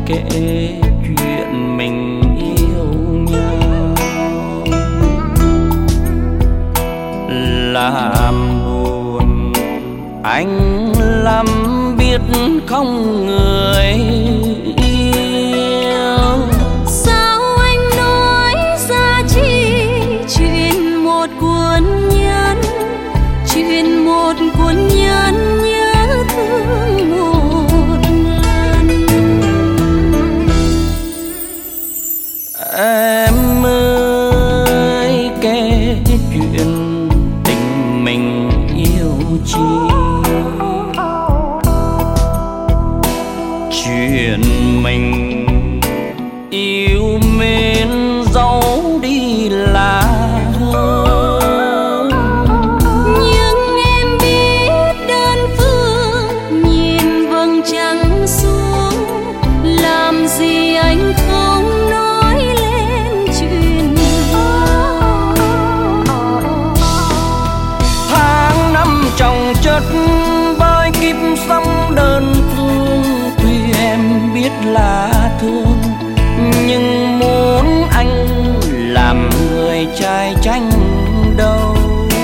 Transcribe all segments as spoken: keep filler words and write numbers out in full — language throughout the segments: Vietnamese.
kể chuyện mình yêu nhau. Làm buồn anh lắm biết không người yêu. Sao anh nói ra chi chuyện một cuốn nhân, chuyện một cuốn nhân nhớ thương một lần. Em ơi kể chuyện tình mình yêu chi, chuyện mình yêu mến giấu đi là hơn. Nhưng em biết đơn phương nhìn vầng trăng xuống, làm gì anh không nói lên chuyện đó. Tháng năm chồng chất với kiếp sống đơn phương, tuy em biết là thương nhưng muốn anh làm người trai tranh đâu.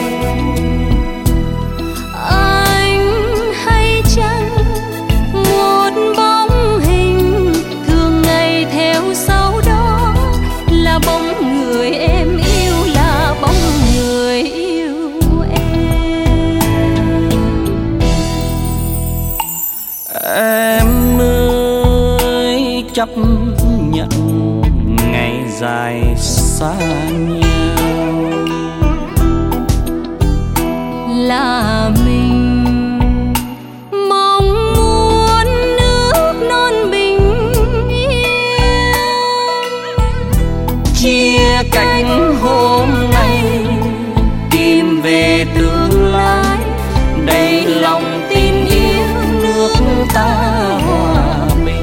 Anh hay chăng một bóng hình thường ngày theo sau đó, là bóng người em yêu, là bóng người yêu em. Em ơi chấp nhận ngày dài xa nhau, là mình mong muốn nước non bình yên. chia cách hôm nay tìm về tương lai, đầy lòng tin yêu nước ta hòa bình.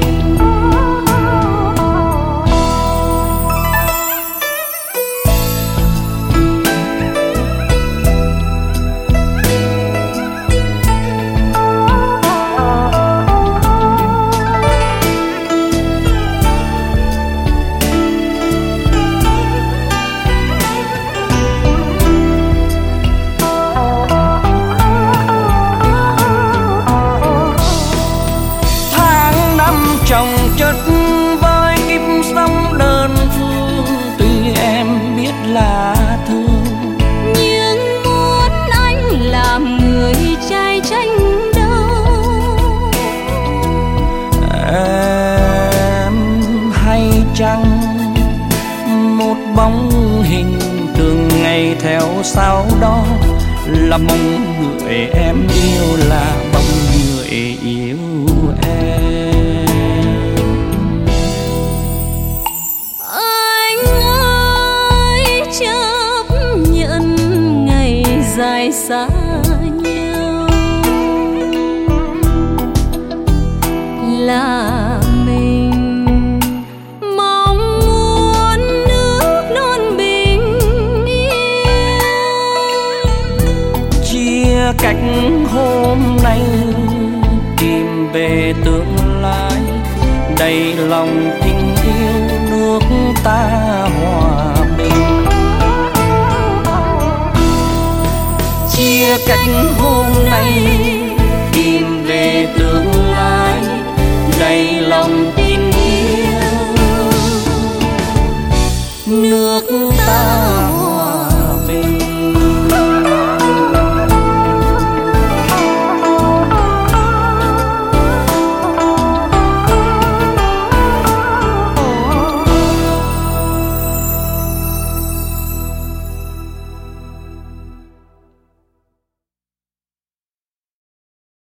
Chồng chất với kiếp sống đơn phương, tuy em biết là thương nhưng muốn anh làm người trai tranh đâu. Em hay chăng một bóng hình thường ngày theo sau đó, là bóng người em yêu, là bóng người yêu em. Dài xa nhau là mình mong muốn nước non bình yên. Chia cách hôm nay tìm về tương lai, đầy lòng tình yêu nước ta hòa bình. Chia cách hôm nay